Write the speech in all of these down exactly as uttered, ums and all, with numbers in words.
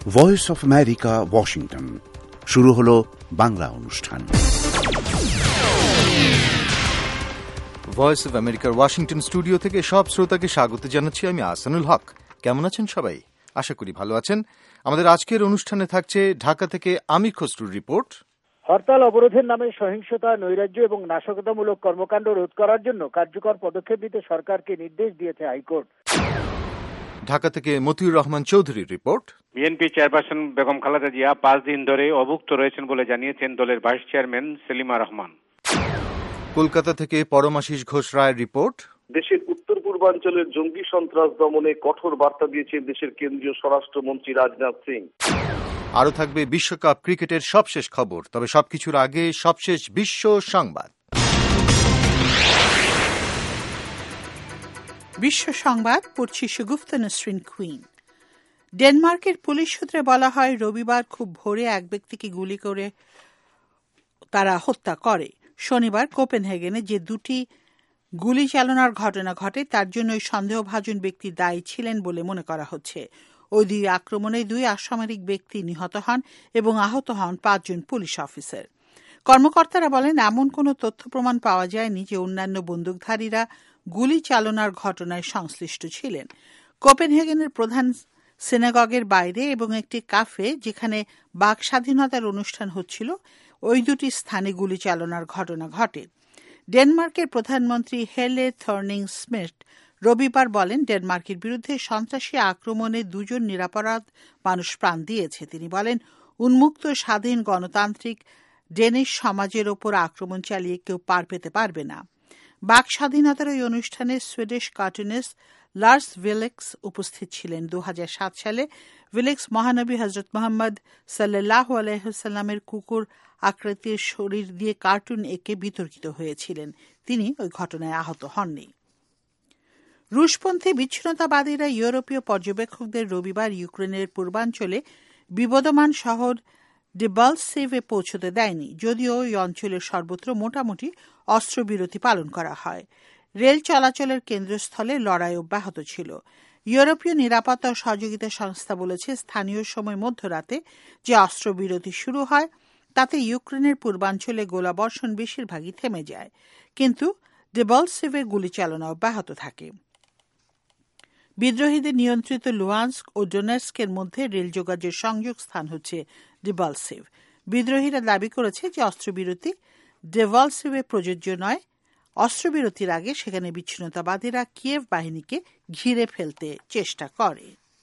Voice of America, Washington. শুরু হলো বাংলা অনুষ্ঠান। ভয়েস অফ আমেরিকার ওয়াশিংটন স্টুডিও থেকে সব শ্রোতাকে স্বাগত জানাচ্ছি আমি আহসানুল হক। কেমন আছেন সবাই? আশা করি ভালো আছেন। আমাদের আজকের অনুষ্ঠানে থাকছে ঢাকা থেকে আমির খসরুর রিপোর্ট। হরতাল অবরোধের নামে সহিংসতা, নৈরাজ্য এবং নাশকতামূলক কর্মকাণ্ড রোধ করার জন্য কার্যকর পদক্ষেপ নিতে সরকারকে নির্দেশ দিয়েছে হাইকোর্ট। ঢাকা থেকে মতিউর রহমান চৌধুরীর report. BNP chairperson Begum Khaleda Zia পাঁচ দিন ধরে অভুক্ত রয়েছেন বলে জানিয়েছেন দলের ভাইস চেয়ারম্যান সেলিমা রহমান। কলকাতা থেকে পরমাশিস ঘোষ রায়ের রিপোর্ট। দেশের উত্তর পূর্বাঞ্চলের জঙ্গি সন্ত্রাস দমনে কঠোর বার্তা দিয়েছেন দেশের কেন্দ্রীয় স্বরাষ্ট্রমন্ত্রী রাজনাথ সিং। আরও থাকবে বিশ্বকাপ ক্রিকেটের সবশেষ খবর, তবে সবকিছুর আগে সবশেষ বিশ্ব সংবাদ। বিশ্ব সংবাদ পড়ছি সুগুফতা নসরিন কুইন। ডেনমার্কের পুলিশ সূত্রে বলা হয়, রবিবার খুব ভোরে এক ব্যক্তিকে গুলি করে তারা হত্যা করে। শনিবার কোপেনহেগেনে যে দুটি গুলি চালনার ঘটনা ঘটে তার জন্য ওই সন্দেহভাজন ব্যক্তি দায়ী ছিলেন বলে মনে করা হচ্ছে। ওই দুই আক্রমণে দুই অসামরিক ব্যক্তি নিহত হন এবং আহত হন পাঁচজন পুলিশ অফিসার। কর্মকর্তারা বলেন, এমন কোনো তথ্য প্রমাণ পাওয়া যায়নি যে অন্যান্য বন্দুকধারীরা গুলি চালনার ঘটনায় সংশ্লিষ্ট ছিলেন। কোপেনহেগেনের প্রধান সিনাগগের বাইরে এবং একটি কাফে যেখানে বাক স্বাধীনতার অনুষ্ঠান হচ্ছিল, ওই দুটি স্থানে গুলি চালনার ঘটনা ঘটে। ডেনমার্কের প্রধানমন্ত্রী হেলে থর্নিং স্মিথ রবিবার বলেন, ডেনমার্কের বিরুদ্ধে সন্ত্রাসী আক্রমণে দুজন নিরাপরাধ মানুষ প্রাণ দিয়েছে। তিনি বলেন, উন্মুক্ত স্বাধীন গণতান্ত্রিক ডেনিশ সমাজের ওপর আক্রমণ চালিয়ে কেউ পার পেতে পারবে না। বাক স্বাধীনতার ওই অনুষ্ঠানে সুইডিশ কার্টুনিস্ট লার্স ভিলেক্স উপস্থিত ছিলেন। দু হাজার সাত সালে ভিলেক্স মহানবী হজরত মোহাম্মদ সাল্লাল্লাহু আলাইহি ওয়াসাল্লামের কুকুর আকৃতির শরীর দিয়ে কার্টুন এঁকে বিতর্কিত হয়েছিলেন। তিনি ওই ঘটনায় আহত হননি। রুশপন্থী বিচ্ছিন্নতাবাদীরা ইউরোপীয় পর্যবেক্ষকদের রবিবার ইউক্রেনের পূর্বাঞ্চলে বিবদমান শহর ডেবালসেভে পৌঁছতে দেয়নি, যদিও ওই অঞ্চলের সর্বত্র মোটামুটি অস্ত্রবিরতি পালন করা হয়। রেল চলাচলের কেন্দ্রস্থলে লড়াই অব্যাহত ছিল। ইউরোপীয় নিরাপত্তা ও সহযোগিতা সংস্থা বলেছে, স্থানীয় সময় মধ্যরাতে যে অস্ত্রবিরতি শুরু হয় তাতে ইউক্রেনের পূর্বাঞ্চলে গোলাবর্ষণ বেশিরভাগই থেমে যায়, কিন্তু ডেবালসেভে গুলি চালনা অব্যাহত থাকে। বিদ্রোহীদের নিয়ন্ত্রিত লুহান্স্ক ও ডোনেটস্কের মধ্যে রেল যোগাযোগ সংযোগ স্থান হচ্ছে ডেবালসেভ। বিদ্রোহীরা দাবি করেছে যে অস্ত্রবিরতি ডেবালসেভে প্রযোজ্য নয়। অস্ত্রবিরতির আগে সেখানে বিচ্ছিন্নতাবাদীরা কিয়েভ বাহিনীকে ঘিরে ফেলতে চেষ্টা করে।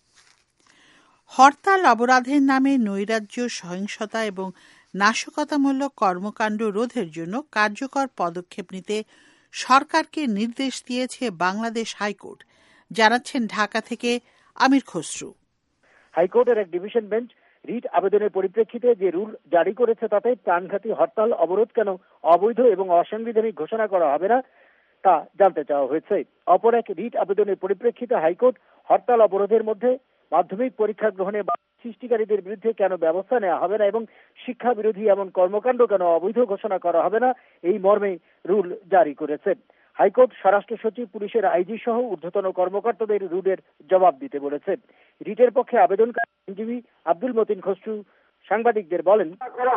হরতাল অবরোধের নামে নৈরাজ্য, সহিংসতা এবং নাশকতামূলক কর্মকাণ্ড রোধের জন্য কার্যকর পদক্ষেপ নিতে সরকারকে নির্দেশ দিয়েছে বাংলাদেশ হাইকোর্ট, জানাচ্ছেন ঢাকা থেকে আমির খসরু। হাইকোর্টের এক ডিভিশন বেঞ্চ রিট আবেদনের পরিপ্রেক্ষিতে যে রুল জারি করেছে তাতে প্রাণঘাতী হরতাল অবরোধ কেন অবৈধ এবং অসাংবিধানিক ঘোষণা করা হবে না তা জানতে চাওয়া হয়েছে। অপর এক রিট আবেদনের পরিপ্রেক্ষিতে হাইকোর্ট হরতাল অবরোধের মধ্যে মাধ্যমিক পরীক্ষা গ্রহণে সৃষ্টিকারীদের বিরুদ্ধে কেন ব্যবস্থা নেওয়া হবে না এবং শিক্ষা বিরোধী এমন কর্মকাণ্ড কেন অবৈধ ঘোষণা করা হবে না এই মর্মে রুল জারি করেছে। হাইকোর্ট স্বরাষ্ট্র সচিব, পুলিশের আইজি সহ ঊর্ধ্বতন কর্মকর্তাদের রুলের জবাব দিতে বলেছে। রিটের পক্ষে আবেদনকারী আইনজীবী আব্দুল মতিন খসরু সাংবাদিকদের বলেন,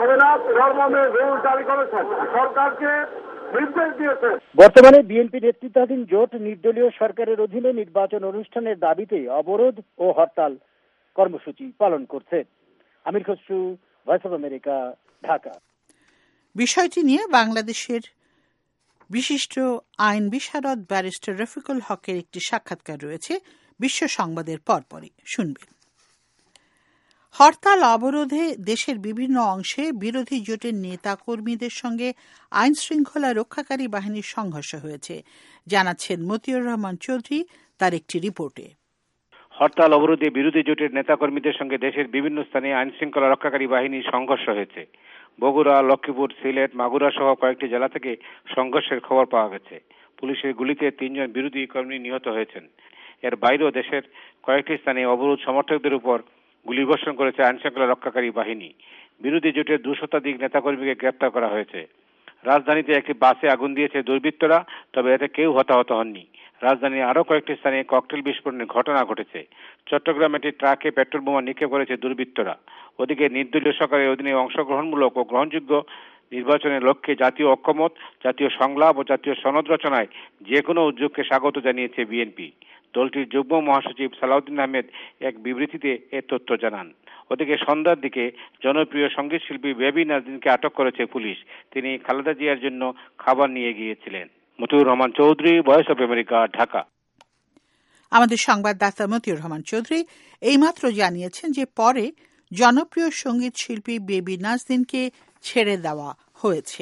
বর্তমানে বিএনপি নেতৃত্বাধীন জোট নির্দলীয় সরকারের অধীনে নির্বাচন অনুষ্ঠানের দাবিতে অবরোধ ও হরতাল কর্মসূচি পালন করছে। Amir Khasru, voice of America, Dhaka. বিষয়টি নিয়ে বাংলাদেশের বিশিষ্ট আইন বিশারদ ব্যারিস্টার রফিকুল হকের একটি সাক্ষাৎকার রয়েছে বিশ্ব সংবাদের পরপরই শুনবেন। হরতাল অবরোধে দেশের বিভিন্ন অংশে বিরোধী জোটের নেতা কর্মীদের সঙ্গে আইন শৃঙ্খলা রক্ষাকারী বাহিনীর সংঘর্ষ হয়েছে, জানাচ্ছেন মতিউর রহমান চৌধুরী তার একটি রিপোর্টে। হরতাল অবরোধে বিরোধী জোটের নেতাকর্মীদের সঙ্গে দেশের বিভিন্ন স্থানে আইন শৃঙ্খলা রক্ষাকারী বাহিনীর সংঘর্ষ হয়েছে। বগুড়া, লক্ষ্মীপুর, সিলেট, মাগুরা সহ কয়েকটি জেলা থেকে সংঘর্ষের খবর পাওয়া গেছে। পুলিশের গুলিতে তিনজন বিরোধী কর্মী নিহত হয়েছেন। এর বাইরেও দেশের কয়েকটি স্থানে অবরোধ সমর্থকদের উপর গুলিবর্ষণ করেছে আইন শৃঙ্খলা রক্ষাকারী বাহিনী। বিরোধী জোটের দুই শতাধিক নেতাকর্মীকে গ্রেপ্তার করা হয়েছে। রাজধানীতে একটি বাসে আগুন দিয়েছে দুর্বৃত্তরা, তবে এতে কেউ হতাহত হননি। রাজধানীর আরও কয়েকটি স্থানে ককটেল বিস্ফোরণের ঘটনা ঘটেছে। চট্টগ্রামে একটি ট্রাকে পেট্রোল বোমা নিক্ষেপ করেছে দুর্বৃত্তরা। ওদিকে নির্দলীয় সরকারের অধীনে অংশগ্রহণমূলক ও গ্রহণযোগ্য নির্বাচনের লক্ষ্যে জাতীয় ঐক্যমত, জাতীয় সংলাপ ও জাতীয় সনদ রচনায় যে কোনো উদ্যোগকে স্বাগত জানিয়েছে বিএনপি। দলটির যুগ্ম মহাসচিব সালাউদ্দিন আহমেদ এক বিবৃতিতে এ তথ্য জানান। ওদিকে সন্ধ্যার দিকে জনপ্রিয় সঙ্গীত শিল্পী বেবি নাজরিনকে আটক করেছে পুলিশ। তিনি খালেদা জিয়ার জন্য খাবার নিয়ে গিয়েছিলেন। Motiur Rahman Chowdhury, voice of America, Dhaka. আমাদের সংবাদদাতা মতিউর রহমান চৌধুরী এইমাত্র জানিয়েছেন যে পরে জনপ্রিয় সঙ্গীত শিল্পী বেবি নাজরিনকে ছেড়ে দেওয়া হয়েছে।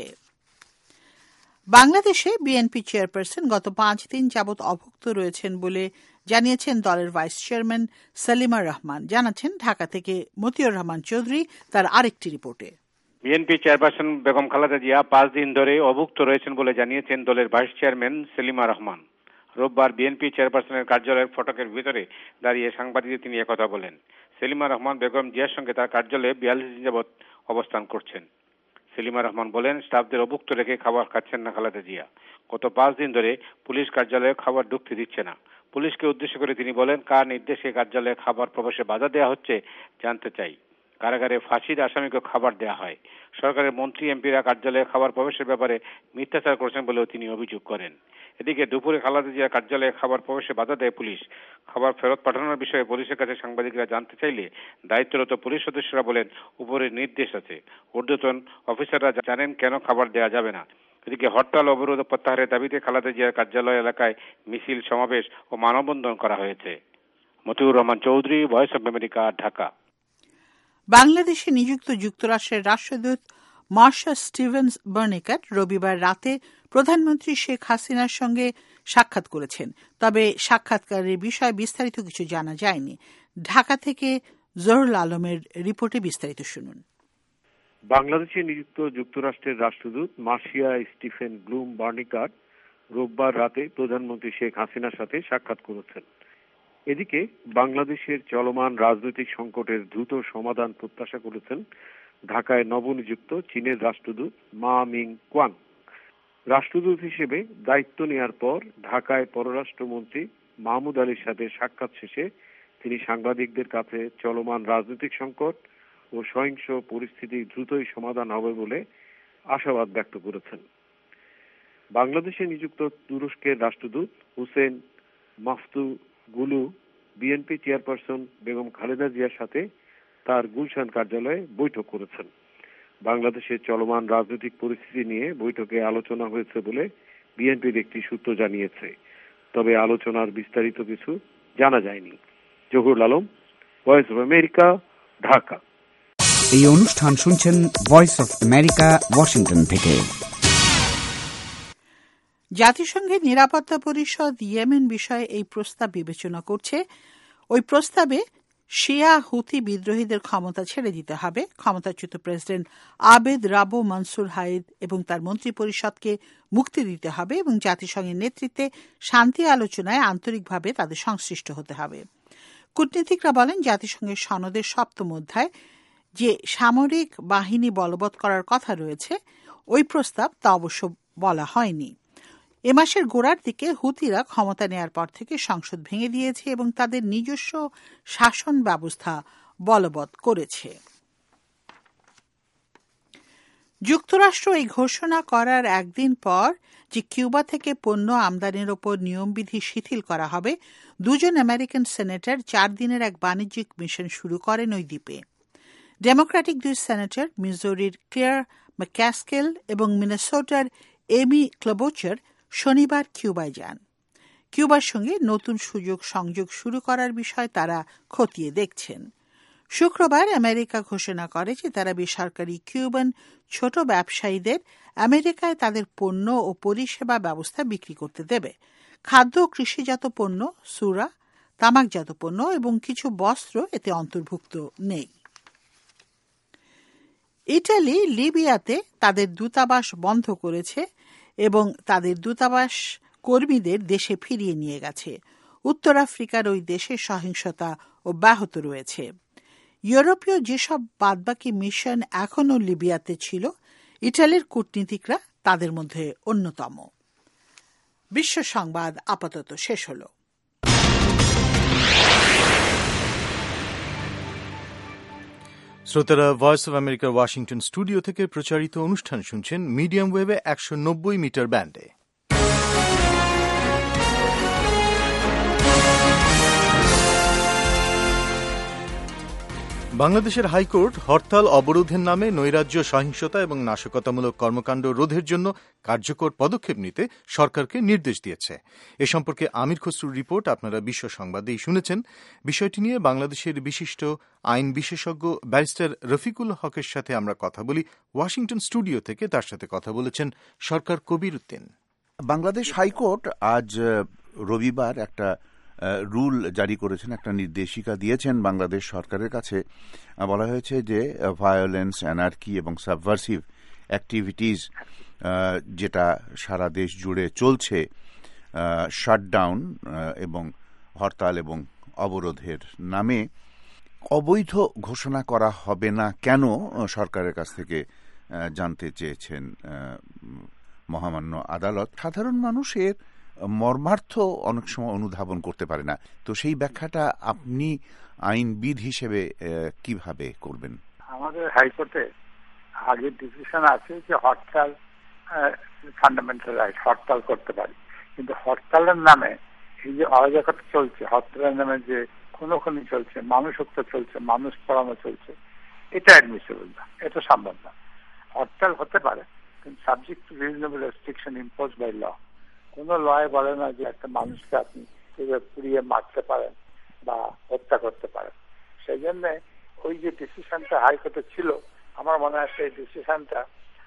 বাংলাদেশে বিএনপি চেয়ারপারসন গত পাঁচ দিন যাবৎ অভুক্ত রয়েছেন বলে জানিয়েছেন দলের ভাইস চেয়ারম্যান সালিমা রহমান। জানাচ্ছেন ঢাকা থেকে মতিউর রহমান চৌধুরী তার আরেকটি রিপোর্টে। বিএনপি চেয়ারপারসন বেগম খালেদা জিয়া পাঁচ দিন ধরে অভুক্ত রয়েছেন বলে জানিয়েছেন দলের ভাইস চেয়ারম্যান সালিমা রহমান। রোববার বিএনপি চেয়ারপারসনের কার্যালয়ের ফটকের ভিতরে দাঁড়িয়ে সাংবাদিকদের তিনি একথা বলেন। সেলিমা রহমান বেগম জিয়ার সঙ্গে তার কার্যালয়ে বিয়াল্লিশ দিন যাবৎ অবস্থান করছেন। সেলিমা রহমান বলেন, স্টাফদের অভুক্ত রেখে খাবার খাচ্ছেন না খালেদা জিয়া। গত পাঁচ দিন ধরে পুলিশ কার্যালয়ে খাবার ঢুকতে দিচ্ছে না। পুলিশকে উদ্দেশ্য করে তিনি বলেন, কার নির্দেশে কার্যালয়ে খাবার প্রবেশে বাধা দেওয়া হচ্ছে জানতে চাই। কারাগারে ফাঁসির আসামিকে খাবার দেওয়া হয়। সরকারের মন্ত্রী এমপিরা কার্যালয়ে খাবার প্রবেশের ব্যাপারে মিথ্যাচার করেছেন বলেও তিনি অভিযোগ করেন। এদিকে দুপুরে খালেদা জিয়ার কার্যালয়ে খাবার প্রবেশে বাধা দেয় পুলিশ। খাবার ফেরত পাঠানোর বিষয়ে পুলিশের কাছে সাংবাদিকরা জানতে চাইলে দায়িত্বরত পুলিশ সদস্যরা বলেন, উপরে নির্দেশ আছে, ঊর্ধ্বতন অফিসাররা জানেন কেন খাবার দেওয়া যাবে না। এদিকে হরতাল অবরোধ প্রত্যাহারের দাবিতে খালেদা জিয়ার কার্যালয় এলাকায় মিছিল, সমাবেশ ও মানববন্ধন করা হয়েছে। Motiur Rahman Chowdhury, voice of America, Dhaka. বাংলাদেশে নিযুক্ত যুক্তরাষ্ট্রের রাষ্ট্রদূত মার্শা স্টিভেন্স বার্নিকাট রবিবার রাতে প্রধানমন্ত্রী শেখ হাসিনার সঙ্গে সাক্ষাৎ করেছেন। তবে সাক্ষাৎকারের বিষয়ে বিস্তারিত কিছু জানা যায়নি। ঢাকা থেকে জহুরুল আলমের রিপোর্টে বিস্তারিত শুনুন। বাংলাদেশে নিযুক্ত যুক্তরাষ্ট্রের রাষ্ট্রদূত মার্শিয়া স্টিফেন ব্লুম বার্নিকাট রোববার রাতে প্রধানমন্ত্রী শেখ হাসিনার সাথে সাক্ষাৎ করেছেন। এদিকে বাংলাদেশের চলমান রাজনৈতিক সংকটের দ্রুত সমাধান প্রত্যাশা করেছেন ঢাকায় নবনিযুক্ত চীনের রাষ্ট্রদূত মা মিং কোয়াং। রাষ্ট্রদূত হিসেবে দায়িত্ব নেওয়ার পর ঢাকায় পররাষ্ট্রমন্ত্রী মাহমুদ আলীর সাথে সাক্ষাৎ শেষে তিনি সাংবাদিকদের কাছে চলমান রাজনৈতিক সংকট ও সহিংস পরিস্থিতি দ্রুতই সমাধান হবে বলে আশাবাদ ব্যক্ত করেছেন। বাংলাদেশে নিযুক্ত তুরস্কের রাষ্ট্রদূত Huseyin Muftuoglu BNP chairperson Begum Khaleda জিয়ার সাথে তার গুলশান কার্যালয়ে বৈঠক করেছেন। বাংলাদেশের চলমান রাজনৈতিক পরিস্থিতি নিয়ে বৈঠকে আলোচনা হয়েছে বলে বিএনপির একটি সূত্র জানিয়েছে। তবে আলোচনার বিস্তারিত কিছু জানা যায়নি। Zahurul Alam, voice of America, Dhaka. এই অনুষ্ঠান শুনছেন ভয়েস অব আমেরিকা, ওয়াশিংটন থেকে। জাতিসংঘের নিরাপত্তা পরিষদ ইয়েমেন বিষয়ে এই প্রস্তাব বিবেচনা করছে। ওই প্রস্তাবে শিয়া হুথি বিদ্রোহীদের ক্ষমতা ছেড়ে দিতে হবে, ক্ষমতাচ্যুত প্রেসিডেন্ট আবেদ রাবো মনসুর হাইদ এবং তার মন্ত্রী পরিষদকে মুক্তি দিতে হবে এবং জাতিসংঘের নেতৃত্বে শান্তি আলোচনায় আন্তরিকভাবে তাদের সংশ্লিষ্ট হতে হবে। কূটনীতিকরা বলেন, জাতিসংঘের সনদের সপ্তম অধ্যায় যে সামরিক বাহিনী বলবৎ করার কথা রয়েছে, ওই প্রস্তাব তা অবশ্য বলা হয়নি। এ মাসের গোড়ার দিকে হুতিরা ক্ষমতা নেয়ার পর থেকে সংসদ ভেঙে দিয়েছে এবং তাদের নিজস্ব শাসন ব্যবস্থা বলবৎ করেছে। যুক্তরাষ্ট্র এই ঘোষণা করার একদিন পর যে কিউবা থেকে পণ্য আমদানির ওপর নিয়মবিধি শিথিল করা হবে, দুজন আমেরিকান সেনেটর চার দিনের এক বাণিজ্যিক মিশন শুরু করেন ওই দ্বীপে। ডেমোক্রেটিক দুই সেনেটর মিজোরির ক্লেয়ার ম্যাকাস্কেল এবং মিনেসোটার এমি ক্লোবোচার শনিবার কিউবায় যান। কিউবার সঙ্গে নতুন সুযোগ সংযোগ শুরু করার বিষয় তারা খতিয়ে দেখছেন। শুক্রবার আমেরিকা ঘোষণা করে যে তারা বেসরকারি কিউবান ছোট ব্যবসায়ীদের আমেরিকায় তাদের পণ্য ও পরিষেবা ব্যবস্থা বিক্রি করতে দেবে। খাদ্য ও কৃষিজাত পণ্য, সুরা, তামাকজাত পণ্য এবং কিছু বস্ত্র এতে অন্তর্ভুক্ত নেই। ইটালি লিবিয়াতে তাদের দূতাবাস বন্ধ করেছে এবং তাদের দূতাবাস কর্মীদের দেশে ফিরিয়ে নিয়ে গেছে। উত্তর আফ্রিকার ওই দেশে সহিংসতা অব্যাহত রয়েছে। ইউরোপীয় যেসব বাদবাকি মিশন এখনও লিবিয়াতে ছিল, ইটালির কূটনীতিকরা তাদের মধ্যে অন্যতম। বিশ্ব সংবাদ আপাতত শেষ হল। শ্রোতারা, ভয়েস অব আমেরিকার ওয়াশিংটন স্টুডিও থেকে প্রচারিত অনুষ্ঠান শুনছেন মিডিয়াম ওয়েভে একশো নব্বই মিটার ব্যান্ডে। বাংলাদেশের হাইকোর্ট হরতাল অবরোধের নামে নৈরাজ্য, সহিংসতা এবং নাশকতামূলক কর্মকাণ্ড রোধের জন্য কার্যকর পদক্ষেপ নিতে সরকারকে নির্দেশ দিয়েছে। এ সম্পর্কে আমির খসরুর রিপোর্ট আপনারা বিশ্ব সংবাদেই শুনেছেন। বিষয়টি নিয়ে বাংলাদেশের বিশিষ্ট আইন বিশেষজ্ঞ ব্যারিস্টার রফিকুল হকের সাথে আমরা কথা বলি ওয়াশিংটন স্টুডিও থেকে। তার সাথে কথা বলেছেন সরকার কবির উদ্দিন। বাংলাদেশ হাইকোর্ট আজ রবিবার একটা রুল জারি করেছেন, একটা নির্দেশিকা দিয়েছেন বাংলাদেশ সরকারের কাছে। বলা হয়েছে যে ভায়োলেন্স, অ্যানার্কি এবং সাবভার্সিভ অ্যাক্টিভিটিস যেটা সারা দেশ জুড়ে চলছে, শাটডাউন এবং হরতাল এবং অবরোধের নামে অবৈধ ঘোষণা করা হবে না কেন সরকারের কাছ থেকে জানতে চেয়েছেন মহামান্য আদালত। সাধারণ মানুষের মর্মার্থ অনেক সময় অনুধাবন করতে পারে না, তো সেই ব্যাখ্যাটা আপনি আইনবিদ হিসেবে কিভাবে করবেন? আমাদের হাইকোর্টে আগে ডিসিশন আছে যে হরতাল ফান্ডামেন্টাল রাইট, হরতাল করতে পারি, কিন্তু হরতালের নামে এই যে অরাজকতা চলছে, হরতালের নামে যে খুনোখুনি চলছে, মানুষ হত্যা চলছে, মানুষ পড়ানো চলছে, এটা অ্যাডমিসিবল না, এটা সম্ভব না। হরতাল হতে পারে কিন্তু subject to reasonable restriction impose by law. কোন লয়ে বলে না যে একটা মানুষকে আপনি পুড়িয়ে মারতে পারেন বা হত্যা করতে পারেন। সেই জন্য ওই যে ডিসিশনটা হাইকোর্টে ছিল, আমার মনে হয় সেই ডিসিশনটা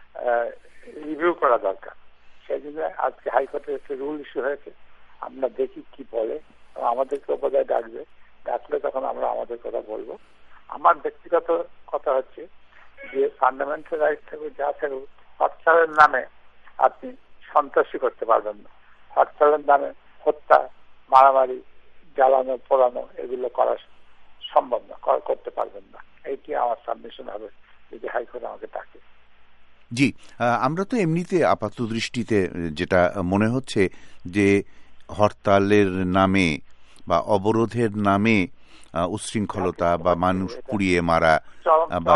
রিভিউ করা দরকার। সেই জন্য আজকে হাইকোর্টে একটা রুল ইস্যু হয়েছে, আমরা দেখি কি বলে, আমাদেরকে বোধহয় ডাকবে, ডাকলে তখন আমরা আমাদের কথা বলবো। আমার ব্যক্তিগত কথা হচ্ছে যে ফান্ডামেন্টাল রাইট থাকুক যা থাকুক, হরতালের নামে আপনি সন্ত্রাসী করতে পারবেন না, হরতালের নামে হত্যা, মারামারি, জ্বালানো, পোড়ানো এগুলো করা সম্ভব না, করতে পারবেন না। এইটি আমার সাবমিশন হবে যদি হাইকোর্ট আমাকে ডাকে। জি, আমরা তো এমনিতে আপাত দৃষ্টিতে যেটা মনে হচ্ছে যে হরতালের নামে বা অবরোধের নামে উচ্ছৃঙ্খলতা বা মানুষ পুড়িয়ে মারা বা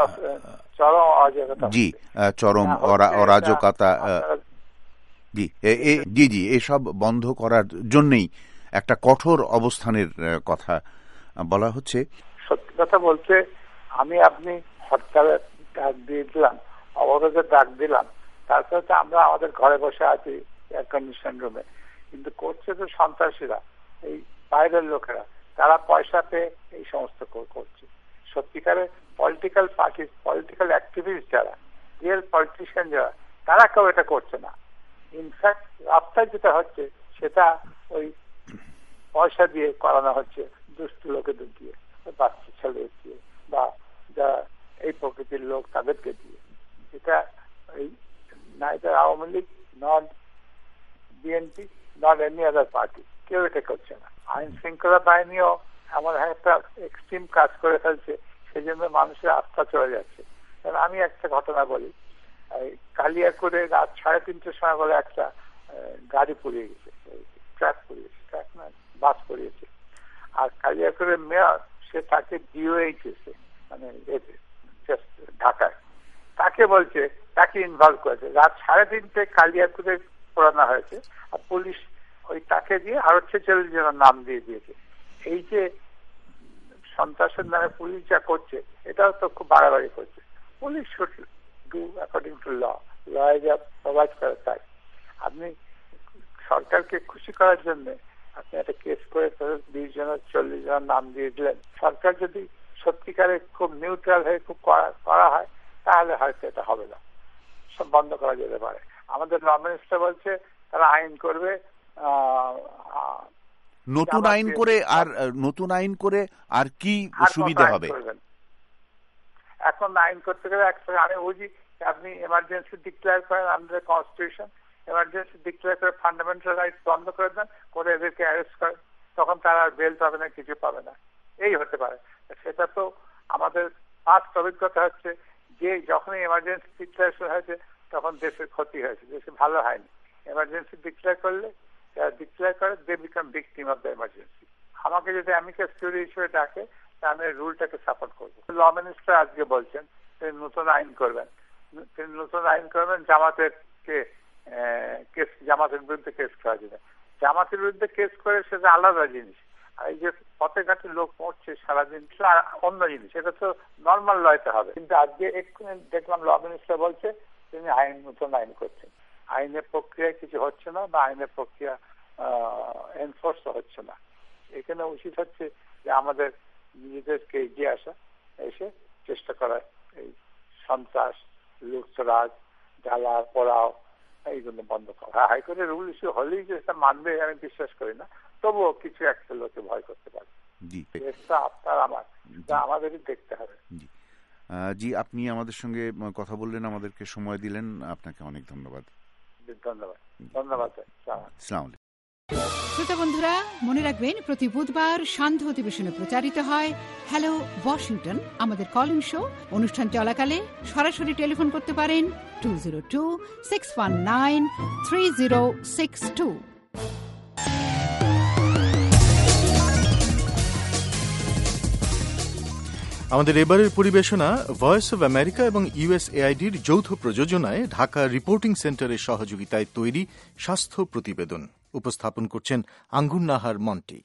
জি চরম অরাজকতা, জি জি জি এসব বন্ধ করার জন্যই একটা কঠোর অবস্থানের কথা বলা হচ্ছে। সত্যি কথা বলতে আমি আপনি হরতালের ডাক দিয়ে দিলাম, অবরোধের ডাক দিলাম, তারপরে তো আমরা আমাদের ঘরে বসে আছি এয়ার কন্ডিশন রুমে, কিন্তু করছে তো সন্ত্রাসীরা, এই বাইরের লোকেরা, তারা পয়সা পেয়ে এই সমস্ত করছে। সত্যিকারের পলিটিক্যাল পার্টি, পলিটিক্যাল অ্যাক্টিভিস্ট যারা, রিয়েল পলিটিশিয়ান যারা, তারা কেউ এটা করছে না। ইনফ্যাক্ট রাস্তায় যেটা হচ্ছে সেটা ওই পয়সা দিয়ে করানো হচ্ছে, দুষ্ট লোকেদের দিয়ে, বাচ্চা ছেলেদের দিয়ে বা যারা এই প্রকৃতির লোক তাদেরকে দিয়ে। এটা এই neither Awami League, not BNP, not any other party, কেউ এটা করছে না। আইন শৃঙ্খলা বাহিনীও এমন একটা এক্সট্রিম কাজ করে ফেলছে, সেই জন্য মানুষের আস্থা চলে যাচ্ছে। কারণ আমি একটা ঘটনা বলি, কালিয়াকৈরে রাত সাড়ে তিনটের সময় বলে একটা গাড়ি পুড়িয়ে গেছে, ট্রাক পুড়িয়েছে, ট্রাক না বাস পুড়িয়েছে। আর কালিয়াকৈরের মেয়র সে তাকে ডিওএইচ এসে মানে ঢাকায় তাকে বলছে, তাকে ইনভলভ করেছে। রাত সাড়ে তিনটে কালিয়াকৈরে পোড়ানো হয়েছে, আর পুলিশ ওই তাকে দিয়ে আরো ছেচল্লিশ জনের নাম দিয়ে দিয়েছে। এই যে সন্ত্রাসের নামে পুলিশ যা করছে, এটাও তো খুব বাড়াবাড়ি করছে। Police should do according to law, law যা প্রোভাইড করে তাই। আপনি সরকারকে খুশি করার জন্য আপনি একটা কেস করে বিশ জনের চল্লিশ জনের নাম দিয়ে দিলেন। সরকার যদি সত্যিকারে খুব নিউট্রাল হয়ে খুব করা হয় তাহলে হয়তো এটা হবে না, সব বন্ধ করা যেতে পারে। আমাদের ল মিনিস্টার বলছে তারা আইন করবে, নতুন আইন করে। আর নতুন আইন করে আর কি সুবিধা হবে? এখন আইন করতে গেলে আমি বুঝি আপনি এমার্জেন্সি ডিক্লেয়ার করেন আন্ডার কনস্টিটিউশন, এমার্জেন্সি ডিক্লেয়ার করে ফান্ডামেন্টাল রাইটস বন্ধ করে দেন, করে এদেরকে অ্যারেস্ট করেন, তখন তারা আর বেল পাবে না, কিছু পাবে না। এই হতে পারে। সেটা তো আমাদের পাস্ট অভিজ্ঞতা হচ্ছে যে যখনই এমার্জেন্সি ডিক্লারেশন হয়েছে তখন দেশের ক্ষতি হয়েছে, দেশে ভালো হয়নি। এমার্জেন্সি ডিক্লেয়ার করলে যারা ডিক্লেয়ার করে they become victim of the emergency. আমাকে যদি অ্যামিকাস কিউরি হিসেবে ডাকে আমি রুলটাকে সাপোর্ট করবো। ল মিনিস্টার আজকে বলছেন তিনি নতুন আইন করবেন, তিনি নতুন আইন করবেন জামাতের কে কেস, জামাতের বিরুদ্ধে কেস করা যাবে। জামাতের বিরুদ্ধে কেস করে সেটা আলাদা জিনিস, আর এই যে পথে ঘাটে লোক মরছে সারাদিন অন্য জিনিস, এটা তো নর্মাল লয়তে হবে। কিন্তু আজকে এক্ষুনি দেখলাম ল মিনিস্টার বলছে তিনি আইন নতুন আইন করছেন, আইনের প্রক্রিয়ায় কিছু হচ্ছে না বা আইনের প্রক্রিয়া এনফোর্স হচ্ছে না। এখানে উচিত হচ্ছে যে আমাদের নিজেদেরকে এগিয়ে আসা, এসে চেষ্টা করা এই সন্ত্রাস, লুটতরাজ, জ্বালা পোড়াও এইগুলো বন্ধ করা। হাইকোর্টের রুল ইস্যু হলেই যে মানবে আমি বিশ্বাস করি না, তবুও কিছু একটা লোকে ভয় করতে পারে। আপনার আমার আমাদেরই দেখতে হবে। জি, আপনি আমাদের সঙ্গে কথা বললেন, আমাদেরকে সময় দিলেন, আপনাকে অনেক ধন্যবাদ। ধন্যবাদ ধন্যবাদ আসসালামু আলাইকুম। শ্রোতা বন্ধুরা, মনে রাখবেন প্রতি বুধবার সান্ধ্য অধিবেশনে প্রচারিত হয় হ্যালো ওয়াশিংটন, আমাদের কলিং শো। অনুষ্ঠান চলাকালে সরাসরি টেলিফোন করতে পারেন two zero two six one nine three zero six two. আমাদের এবারের পরিবেশনা ভয়েস অব আমেরিকা এবং ইউএসএআইডির যৌথ প্রযোজনায় ঢাকা রিপোর্টিং সেন্টারের সহযোগিতায় তৈরি স্বাস্থ্য প্রতিবেদন। উপস্থাপন করছেন আঙ্গুর নাহার মন্টি।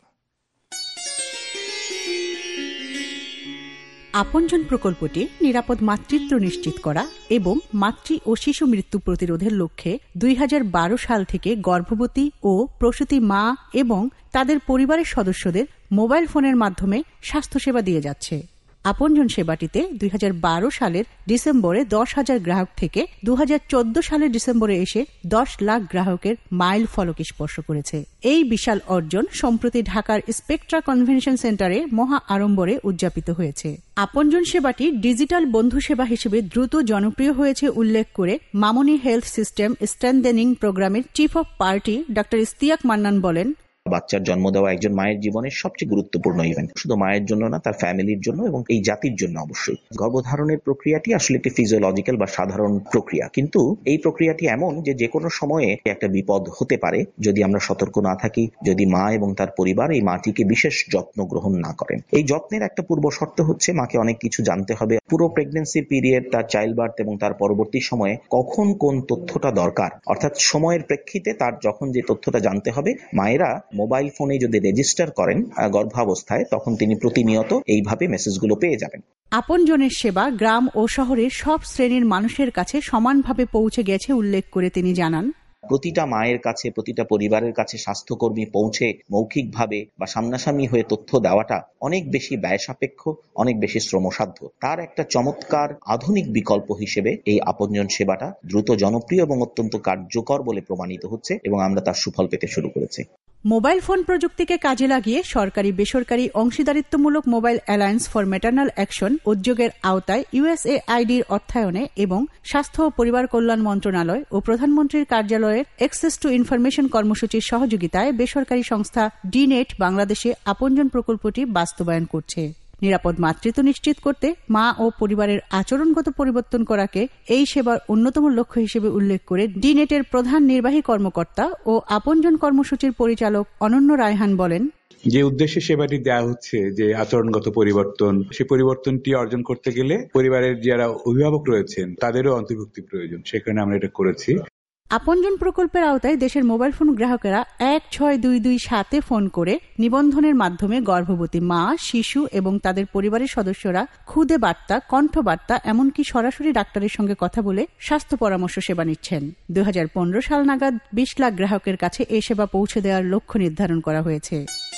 আপনজন প্রকল্পটি নিরাপদ মাতৃত্ব নিশ্চিত করা এবং মাতৃ ও শিশু মৃত্যু প্রতিরোধের লক্ষ্যে দুই হাজার বারো সাল থেকে গর্ভবতী ও প্রসূতি মা এবং তাদের পরিবারের সদস্যদের মোবাইল ফোনের মাধ্যমে স্বাস্থ্যসেবা দিয়ে যাচ্ছে। আপনজন সেবাটিতে দুই হাজার বারো সালের ডিসেম্বরে দশ হাজার গ্রাহক থেকে দু হাজার চোদ্দ সালের ডিসেম্বরে এসে দশ লাখ গ্রাহকের মাইল ফলক স্পর্শ করেছে। এই বিশাল অর্জন সম্প্রতি ঢাকার স্পেকট্রা কনভেনশন সেন্টারে মহা আড়ম্বরে উদযাপিত হয়েছে। আপনজন সেবাটি ডিজিটাল বন্ধু সেবা হিসেবে দ্রুত জনপ্রিয় হয়েছে উল্লেখ করে মামনি হেলথ সিস্টেম স্ট্রেনথেনিং প্রোগ্রামের chief of party doctor Istiaq Mannan বলেন, বাচ্চার জন্ম দেওয়া একজন মায়ের জীবনের সবচেয়ে গুরুত্বপূর্ণ ইভেন্ট, শুধু মায়ের জন্য না, তার ফ্যামিলির জন্য এবং এই জাতির জন্য অবশ্যই। গর্ভধারণের প্রক্রিয়াটি আসলে একটি ফিজিওলজিক্যাল বা সাধারণ প্রক্রিয়া, কিন্তু এই প্রক্রিয়াটি এমন যে যে কোনো সময়ে একটা বিপদ হতে পারে যদি আমরা সতর্ক না থাকি, যদি মা এবং তার পরিবার এই মাটিকে বিশেষ যত্ন গ্রহণ না করেন। এই যত্নের একটা পূর্ব শর্ত হচ্ছে মাকে অনেক কিছু জানতে হবে, পুরো প্রেগন্যান্সি পিরিয়ড, তার চাইল্ড বার্থ এবং তার পরবর্তী সময়ে কখন কোন তথ্যটা দরকার, অর্থাৎ সময়ের প্রেক্ষিতে তার যখন যে তথ্যটা জানতে হবে, মায়েরা মোবাইল ফোনে যদি রেজিস্টার করেন গর্ভাবস্থায়, তখন তিনি প্রতিনিয়ত এইভাবে মেসেজগুলো পেয়ে যাবেন। আপনজনের সেবা গ্রাম ও শহরের সব শ্রেণীর মানুষের কাছে সমানভাবে পৌঁছে গেছে উল্লেখ করে তিনি জানান, প্রতিটা মায়ের কাছে, প্রতিটা পরিবারের কাছে স্বাস্থ্যকর্মী পৌঁছে মৌখিকভাবে বা সামনাসামনি হয়ে তথ্য দেওয়াটা অনেক বেশি ব্যয় সাপেক্ষ, অনেক বেশি শ্রমসাধ্য। তার একটা চমৎকার আধুনিক বিকল্প হিসেবে এই আপনজন সেবাটা দ্রুত জনপ্রিয় এবং অত্যন্ত কার্যকর বলে প্রমাণিত হচ্ছে এবং আমরা তার সুফল পেতে শুরু করেছি। মোবাইল ফোন প্রযুক্তিকে কাজে লাগিয়ে সরকারি বেসরকারি অংশীদারিত্বমূলক mobile alliance for maternal action উদ্যোগের আওতায় ইউএসএআইডির অর্থায়নে এবং স্বাস্থ্য ও পরিবার কল্যাণ মন্ত্রণালয় ও প্রধানমন্ত্রীর কার্যালয়ের অ্যাক্সেস টু ইনফরমেশন কর্মসূচির সহযোগিতায় বেসরকারি সংস্থা ডিনেট বাংলাদেশে আপনজন প্রকল্পটি বাস্তবায়ন করছে। নিরাপদ মাতৃত্ব নিশ্চিত করতে মা ও পরিবারের আচরণগত পরিবর্তন করাকে এই সেবার অন্যতম লক্ষ্য হিসেবে উল্লেখ করে ডিনেটের প্রধান নির্বাহী কর্মকর্তা ও আপনজন কর্মসূচির পরিচালক অনন্য রায়হান বলেন, যে উদ্দেশ্যে সেবাটি দেওয়া হচ্ছে যে আচরণগত পরিবর্তন, সেই পরিবর্তনটি অর্জন করতে গেলে পরিবারের যারা অভিভাবক রয়েছেন তাদেরও অন্তর্ভুক্তি প্রয়োজন, সেখানে আমরা এটা করেছি। আপনজন প্রকল্পের আওতায় দেশের মোবাইল ফোন গ্রাহকেরা এক ছয় দুই দুই সাতে ফোন করে নিবন্ধনের মাধ্যমে গর্ভবতী মা, শিশু এবং তাদের পরিবারের সদস্যরা খুদে বার্তা, কণ্ঠবার্তা এমনকি সরাসরি ডাক্তারের সঙ্গে কথা বলে স্বাস্থ্য পরামর্শ সেবা নিচ্ছেন। দুই হাজার পনেরো সাল নাগাদ বিশ লাখ গ্রাহকের কাছে এই সেবা পৌঁছে দেওয়ার লক্ষ্য নির্ধারণ করা হয়েছে।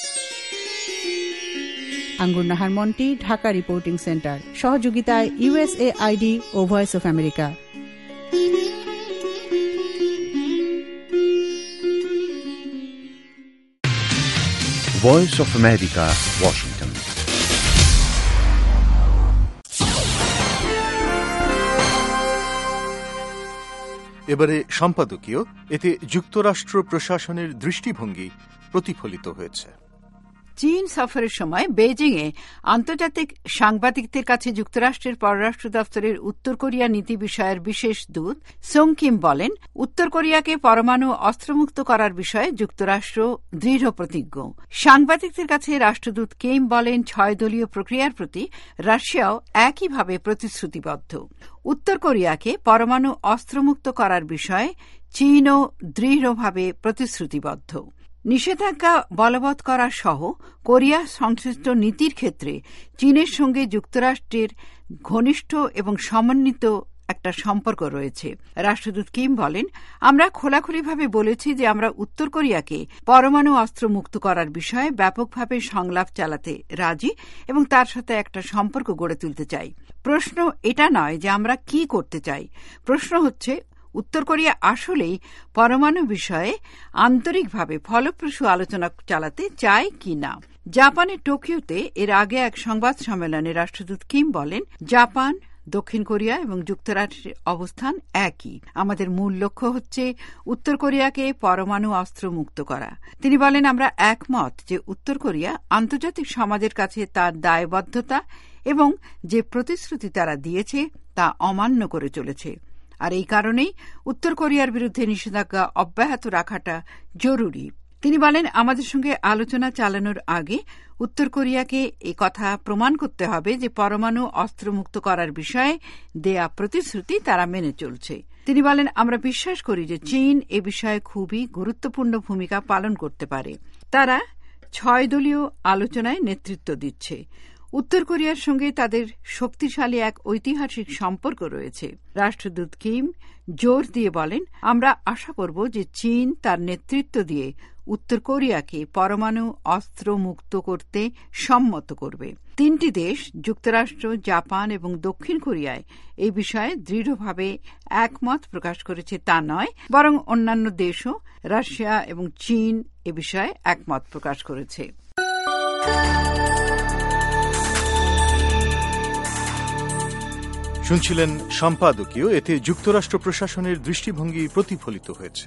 আঙ্গুর নাহার মন্টি, ঢাকা রিপোর্টিং সেন্টার, সহযোগিতায় ইউএসএআইডি ও voice of America. Voice of America, Washington. এবারে সম্পাদকীয়, এতে যুক্তরাষ্ট্র প্রশাসনের দৃষ্টিভঙ্গি প্রতিফলিত হয়েছে। চীন সফরের সময় বেইজিংয়ে আন্তর্জাতিক সাংবাদিকদের কাছে যুক্তরাষ্ট্রের পররাষ্ট্র দপ্তরের উত্তর কোরিয়া নীতি বিষয়ের বিশেষ দূত সোং কিম বলেন, উত্তর কোরিয়াকে পরমাণু অস্ত্রমুক্ত করার বিষয়ে যুক্তরাষ্ট্র দৃঢ় প্রতিজ্ঞ। সাংবাদিকদের কাছে রাষ্ট্রদূত কিম বলেন, ছয় দলীয় প্রক্রিয়ার প্রতি রাশিয়াও একইভাবে প্রতিশ্রুতিবদ্ধ। উত্তর কোরিয়াকে পরমাণু অস্ত্রমুক্ত করার বিষয়ে চীনও দৃঢ়ভাবে প্রতিশ্রুতিবদ্ধ। নিষেধাজ্ঞা বলবৎ করা সহ কোরিয়া সংশ্লিষ্ট নীতির ক্ষেত্রে চীনের সঙ্গে যুক্তরাষ্ট্রের ঘনিষ্ঠ এবং সমন্বিত একটা সম্পর্ক রয়েছে। রাষ্ট্রদূত কিম বলেন, আমরা খোলাখুলিভাবে বলেছি যে আমরা উত্তর কোরিয়াকে পরমাণু অস্ত্র মুক্ত করার বিষয়ে ব্যাপকভাবে সংলাপ চালাতে রাজি এবং তার সাথে একটা সম্পর্ক গড়ে তুলতে চাই। প্রশ্ন এটা নয় যে আমরা কি করতে চাই, প্রশ্ন হচ্ছে উত্তর কোরিয়া আসলেই পরমাণু বিষয়ে আন্তরিকভাবে ফলপ্রসূ আলোচনা চালাতে চায় কি না। জাপানের টোকিওতে এর আগে এক সংবাদ সম্মেলনে রাষ্ট্রদূত কিম বলেন, জাপান, দক্ষিণ কোরিয়া এবং যুক্তরাষ্ট্রের অবস্থান একই। আমাদের মূল লক্ষ্য হচ্ছে উত্তর কোরিয়াকে পরমাণু অস্ত্র মুক্ত করা। তিনি বলেন, আমরা একমত যে উত্তর কোরিয়া আন্তর্জাতিক সমাজের কাছে তার দায়বদ্ধতা এবং যে প্রতিশ্রুতি তারা দিয়েছে তা অমান্য করে চলেছে, আর এই কারণেই উত্তর কোরিয়ার বিরুদ্ধে নিষেধাজ্ঞা অব্যাহত রাখাটা জরুরি। তিনি বলেন, আমাদের সঙ্গে আলোচনা চালানোর আগে উত্তর কোরিয়াকে এই কথা প্রমাণ করতে হবে যে পরমাণু অস্ত্রমুক্ত করার বিষয়ে দেয়া প্রতিশ্রুতি তারা মেনে চলছে। তিনি বলেন, আমরা বিশ্বাস করি যে চীন এ বিষয়ে খুবই গুরুত্বপূর্ণ ভূমিকা পালন করতে পারে। তারা ছয় দলীয় আলোচনায় নেতৃত্ব দিচ্ছে। উত্তর কোরিয়ার সঙ্গে তাদের শক্তিশালী এক ঐতিহাসিক সম্পর্ক রয়েছে। রাষ্ট্রদূত কিম জোর দিয়ে বলেন, আমরা আশা করব যে চীন তার নেতৃত্ব দিয়ে উত্তর কোরিয়াকে পরমাণু অস্ত্র মুক্ত করতে সম্মত করবে। তিনটি দেশ, যুক্তরাষ্ট্র, জাপান এবং দক্ষিণ কোরিয়ায় এই বিষয়ে দৃঢ়ভাবে একমত প্রকাশ করেছে তা নয়, বরং অন্যান্য দেশও রাশিয়া এবং চীন এ বিষয়ে একমত প্রকাশ করেছে। শুনছিলেন সম্পাদকীয়। এতে যুক্তরাষ্ট্র প্রশাসনের দৃষ্টিভঙ্গি প্রতিফলিত হয়েছে।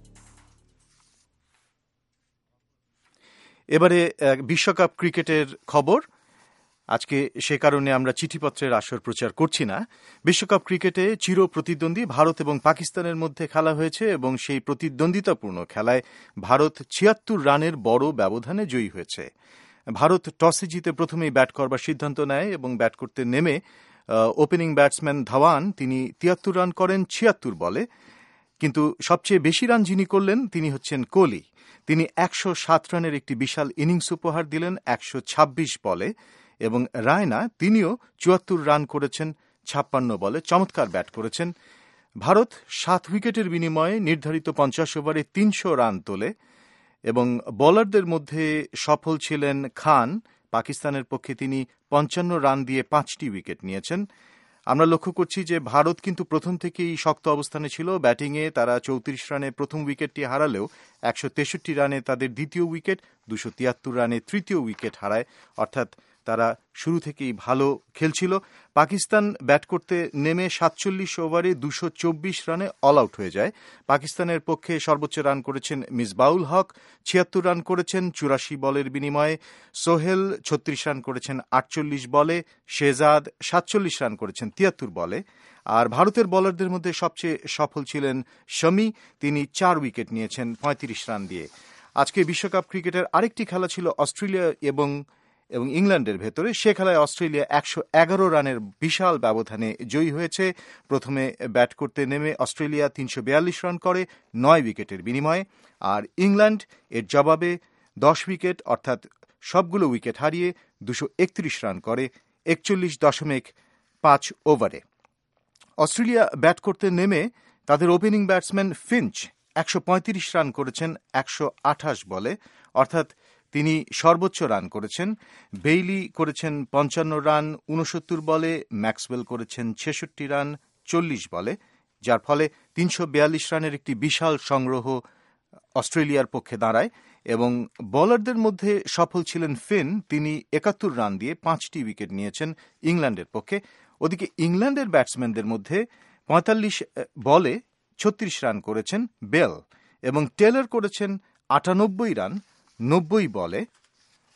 এবারে বিশ্বকাপ ক্রিকেটের খবর। আজকে সে কারণে আমরা চিঠিপত্রের আসর প্রচার করছি না। বিশ্বকাপ ক্রিকেটে চির প্রতিদ্বন্দ্বী ভারত এবং পাকিস্তানের মধ্যে খেলা হয়েছে এবং সেই প্রতিদ্বন্দ্বিতাপূর্ণ খেলায় ভারত ছিয়াত্তর রানের বড় ব্যবধানে জয়ী হয়েছে। ভারত টসে জিতে প্রথমেই ব্যাট করবার সিদ্ধান্ত নেয় এবং ব্যাট করতে নেমে ওপেনিং ব্যাটসম্যান ধাওয়ান তিনি তিয়াত্তর রান করেন ছিয়াত্তর বলে, কিন্তু সবচেয়ে বেশি রান যিনি করলেন তিনি হচ্ছেন কোহলি। তিনি একশো সাত রানের একটি বিশাল ইনিংস উপহার দিলেন একশো ছাব্বিশ বলে, এবং রায়না তিনিও চুয়াত্তর রান করেছেন ছাপ্পান্ন বলে। চমৎকার ব্যাট করেছেন। ভারত সাত উইকেটের বিনিময়ে নির্ধারিত পঞ্চাশ ওভারে তিনশো রান তোলে এবং বোলারদের মধ্যে সফল ছিলেন খান। পাকিস্তানের পক্ষে তিনি পঞ্চান্ন রান দিয়ে পাঁচটি উইকেট নিয়েছেন। আমরা লক্ষ্য করছি যে ভারত কিন্তু প্রথম থেকেই শক্ত অবস্থানে ছিল। ব্যাটিংয়ে তারা চৌত্রিশ রানে প্রথম উইকেটটি হারালেও একশো তেষট্টি রানে তাদের দ্বিতীয় উইকেট, দুশো তিয়াত্তর রানে তৃতীয় উইকেট হারায়, অর্থাৎ তারা শুরু থেকেই ভালো খেলছিল। পাকিস্তান ব্যাট করতে নেমে সাতচল্লিশ ওভারে দুশো চব্বিশ রানে অল আউট হয়ে যায়। পাকিস্তানের পক্ষে সর্বোচ্চ রান করেছেন মিসবাউল হক, ছিয়াত্তর রান করেছেন চুরাশি বলের বিনিময়ে। সোহেল ছত্রিশ রান করেছেন আটচল্লিশ বলে। শেহজাদ সাতচল্লিশ রান করেছেন তিয়াত্তর বলে। আর ভারতের বোলারদের মধ্যে সবচেয়ে সফল ছিলেন শমি, তিনি চার উইকেট নিয়েছেন পঁয়ত্রিশ রান দিয়ে। আজকে বিশ্বকাপ ক্রিকেটের আরেকটি খেলা ছিল অস্ট্রেলিয়া এবং এবং ইংল্যান্ডের ভেতরে। সে খেলায় অস্ট্রেলিয়া একশো এগারো রানের বিশাল ব্যবধানে জয়ী হয়েছে। প্রথমে ব্যাট করতে নেমে অস্ট্রেলিয়া তিনশো বিয়াল্লিশ রান করে নয় উইকেটের বিনিময়ে, আর ইংল্যান্ড এর জবাবে দশ উইকেট অর্থাৎ সবগুলো উইকেট হারিয়ে দুশো একত্রিশ রান করে একচল্লিশ দশমিক পাঁচ ওভারে। অস্ট্রেলিয়া ব্যাট করতে নেমে তাদের ওপেনিং ব্যাটসম্যান ফিঞ্চ একশো পঁয়ত্রিশ রান করেছেন একশো আঠাশ বলে, অর্থাৎ তিনি সর্বোচ্চ রান করেছেন। বেইলি করেছেন পঞ্চান্ন রান উনসত্তর বলে, ম্যাক্সওয়েল করেছেন ছেষট্টি রান চল্লিশ বলে, যার ফলে তিনশো বিয়াল্লিশ রানের একটি বিশাল সংগ্রহ অস্ট্রেলিয়ার পক্ষে দাঁড়ায়। এবং বোলারদের মধ্যে সফল ছিলেন ফিন, তিনি একাত্তর রান দিয়ে পাঁচটি উইকেট নিয়েছেন ইংল্যান্ডের পক্ষে। ওদিকে ইংল্যান্ডের ব্যাটসম্যানদের মধ্যে পঁয়তাল্লিশ বলে ছত্রিশ রান করেছেন বেল, এবং টেলর করেছেন আটানব্বই রান নব্বই বলে।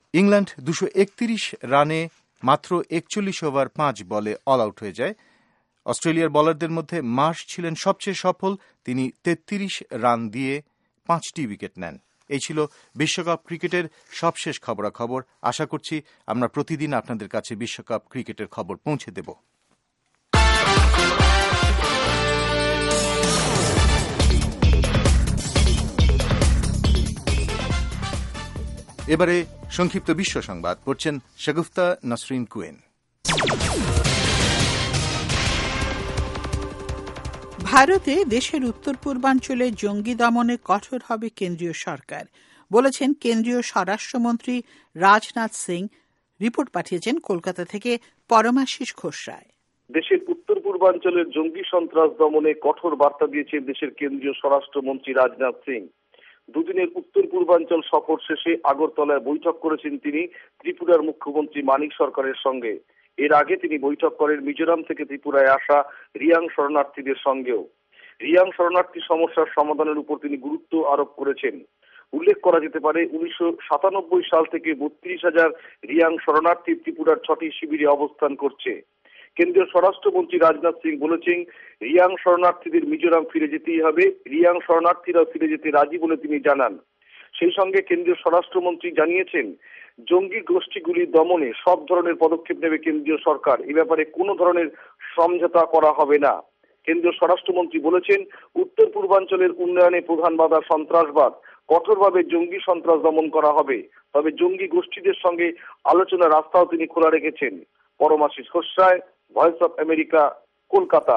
ইংল্যান্ড দুশো একত্রিশ রানে মাত্র একচল্লিশ ওভার পাঁচ বলে অল আউট হয়ে যায়। অস্ট্রেলিয়ার বোলারদের মধ্যে মার্শ ছিলেন সবচেয়ে সফল, তিনি তেত্রিশ রান দিয়ে পাঁচটি উইকেট নেন। এই ছিল বিশ্বকাপ ক্রিকেটের সবশেষ খবরাখবর। আশা করছি আমরা প্রতিদিন আপনাদের কাছে বিশ্বকাপ ক্রিকেটের খবর পৌঁছে দেব। এবারে সংক্ষিপ্ত বিশ্ব সংবাদ পড়ছেন শাগুফতা নসরিন কুইন। ভারতে দেশের উত্তর পূর্বাঞ্চলে জঙ্গি দমনে কঠোর হবে কেন্দ্রীয় সরকার, বলেছেন কেন্দ্রীয় স্বরাষ্ট্রমন্ত্রী রাজনাথ সিং। রিপোর্ট পাঠিয়েছেন কলকাতা থেকে পরমাশিস ঘোষ রায়। দেশের উত্তর পূর্বাঞ্চলের জঙ্গি সন্ত্রাস দমনে কঠোর বার্তা দিয়েছেন দেশের কেন্দ্রীয় স্বরাষ্ট্রমন্ত্রী রাজনাথ সিং। দুদিনের উত্তর পূর্বাঞ্চল সফর শেষে আগরতলায় বৈঠক করেছেন তিনি ত্রিপুরার মুখ্যমন্ত্রী মানিক সরকারের সঙ্গে। এর আগে তিনি বৈঠক করেন মিজোরাম থেকে ত্রিপুরায় আসা রিয়াং শরণার্থীদের সঙ্গেও। রিয়াং শরণার্থী সমস্যার সমাধানের উপর তিনি গুরুত্ব আরোপ করেছেন। উল্লেখ করা যেতে পারে উনিশশো সাতানব্বই সাল থেকে বত্রিশ হাজার রিয়াং শরণার্থী ত্রিপুরার ছটি শিবিরে অবস্থান করছে। কেন্দ্রীয় স্বরাষ্ট্রমন্ত্রী রাজনাথ সিং বলেছেন, রিয়াং শরণার্থীদের মিজোরাম ফিরে যেতেই হবে, রিয়াং শরণার্থীরা ফিরে যেতে রাজি বলে তিনি জানান। সেই সঙ্গে কেন্দ্রীয় স্বরাষ্ট্রমন্ত্রী জানিয়েছেন, জঙ্গি গোষ্ঠীগুলি দমনে সব ধরনের পদক্ষেপ নেবে কেন্দ্রীয় সরকার, এ ব্যাপারে কোনো ধরনের সমঝোতা করা হবে না। কেন্দ্রীয় স্বরাষ্ট্রমন্ত্রী বলেছেন, উত্তর পূর্বাঞ্চলের উন্নয়নে প্রধান বাধা সন্ত্রাসবাদ, কঠোরভাবে জঙ্গি সন্ত্রাস দমন করা হবে, তবে জঙ্গি গোষ্ঠীদের সঙ্গে আলোচনার রাস্তাও তিনি খোলা রেখেছেন। Paramashis Ghosh Roy, voice of America, Kolkata.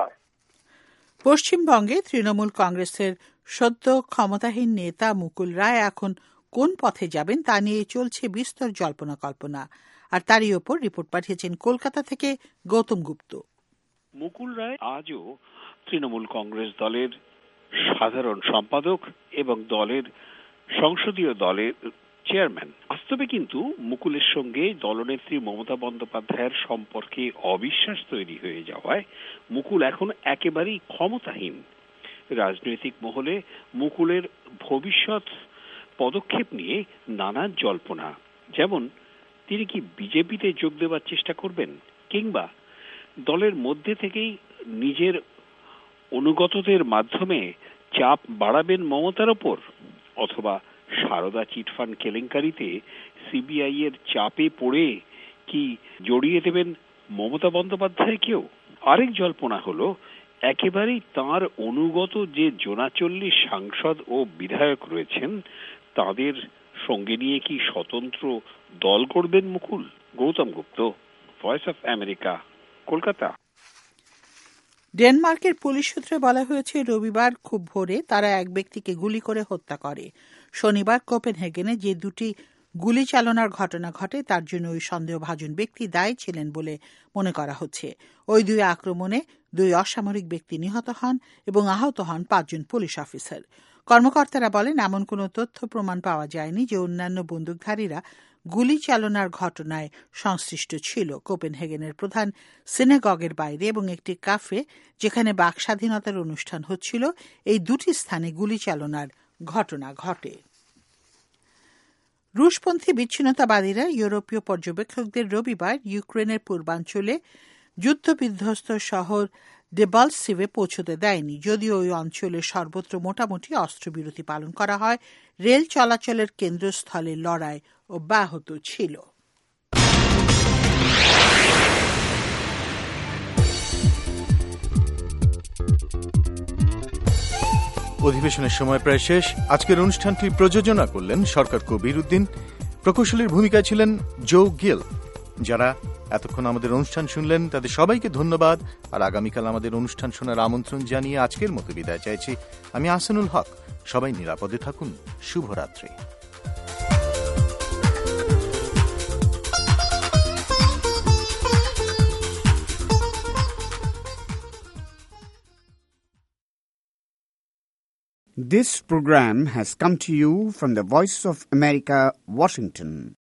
পশ্চিমবঙ্গে তৃণমূল কংগ্রেসের সদ্য ক্ষমতাহীন নেতা মুকুল রায় এখন কোন পথে যাবেন তা নিয়ে চলছে বিস্তর জল্পনা কল্পনা। আর তারই ওপর রিপোর্ট পাঠিয়েছেন কলকাতা থেকে গৌতম গুপ্ত। মুকুল রায় আজও তৃণমূল কংগ্রেস দলের সাধারণ সম্পাদক এবং দলের সংসদীয় দলের চেয়ারম্যান। বাস্তবে কিন্তু মুকুলের সঙ্গে দলনেত্রী মমতা বন্দ্যোপাধ্যায়ের সম্পর্কে অবিশ্বাস তৈরি হয়ে যাওয়ায় মুকুল এখন একেবারেই ক্ষমতাহীন। রাজনৈতিক মহলে মুকুলের ভবিষ্যৎ পদক্ষেপ নিয়ে নানা জল্পনা, যেমন তিনি কি বিজেপিতে যোগ দেওয়ার চেষ্টা করবেন, কিংবা দলের মধ্যে থেকেই নিজের অনুগতদের মাধ্যমে চাপ বাড়াবেন মমতার ওপর, অথবা সারদা চিটফান্ড কেলেঙ্কারিতে সিবিআই এর চাপে পড়ে কি জড়িয়ে দেবেন মমতা বন্দ্যোপাধ্যায়কেও। আরেক জল্পনা হলো একেবারেই তাঁর অনুগত যে জোনাচল্লিশ সাংসদ ও বিধায়ক রয়েছেন তাদের সঙ্গে নিয়ে কি স্বতন্ত্র দল করবেন Mukul. Goutam Gupta, voice of America, Kolkata. ডেনমার্কের পুলিশ সূত্রে বলা হয়েছে, রবিবার খুব ভোরে তারা এক ব্যক্তিকে গুলি করে হত্যা করে। শনিবার কোপেনহেগেনে যে দুটি গুলি চালনার ঘটনা ঘটে তার জন্য ওই সন্দেহভাজন ব্যক্তি দায়ী ছিলেন বলে মনে করা হচ্ছে। ওই দুই আক্রমণে দুই অসামরিক ব্যক্তি নিহত হন এবং আহত হন পাঁচজন পুলিশ অফিসার। কর্মকর্তারা বলেন, এমন কোনো তথ্য প্রমাণ পাওয়া যায়নি যে অন্যান্য বন্দুকধারীরা গুলি চালনার ঘটনায় সংশ্লিষ্ট ছিল। কোপেনহেগেনের প্রধান সিনেগগের বাইরে এবং একটি কাফে যেখানে বাক স্বাধীনতার অনুষ্ঠান হচ্ছিল, এই দুটি স্থানে গুলি চালনার ঘটনা ঘটে। রুশপন্থী বিচ্ছিন্নতাবাদীরা ইউরোপীয় পর্যবেক্ষকদের রবিবার ইউক্রেনের পূর্বাঞ্চলে যুদ্ধবিধ্বস্ত শহর ডেবালসিভে পৌঁছতে দেয়নি। যদিও ওই অঞ্চলে সর্বত্র মোটামুটি অস্ত্রবিরতি পালন করা হয়, রেল চলাচলের কেন্দ্রস্থলে লড়াই অব্যাহত ছিল। অধিবেশনের সময় প্রায় শেষ। আজকের অনুষ্ঠানটি প্রযোজনা করলেন সরকার কবির উদ্দিন। প্রকৌশলীর ভূমিকায় ছিলেন জো গিল। যারা এতক্ষণ আমাদের অনুষ্ঠান শুনলেন তাদের সবাইকে ধন্যবাদ। আর আগামীকাল আমাদের অনুষ্ঠান শোনার আমন্ত্রণ জানিয়ে আজকের মতো বিদায় চাইছি। আমি আহসানুল হক। সবাই নিরাপদে থাকুন। শুভরাত্রি। This program has come to you from the Voice of America, Washington.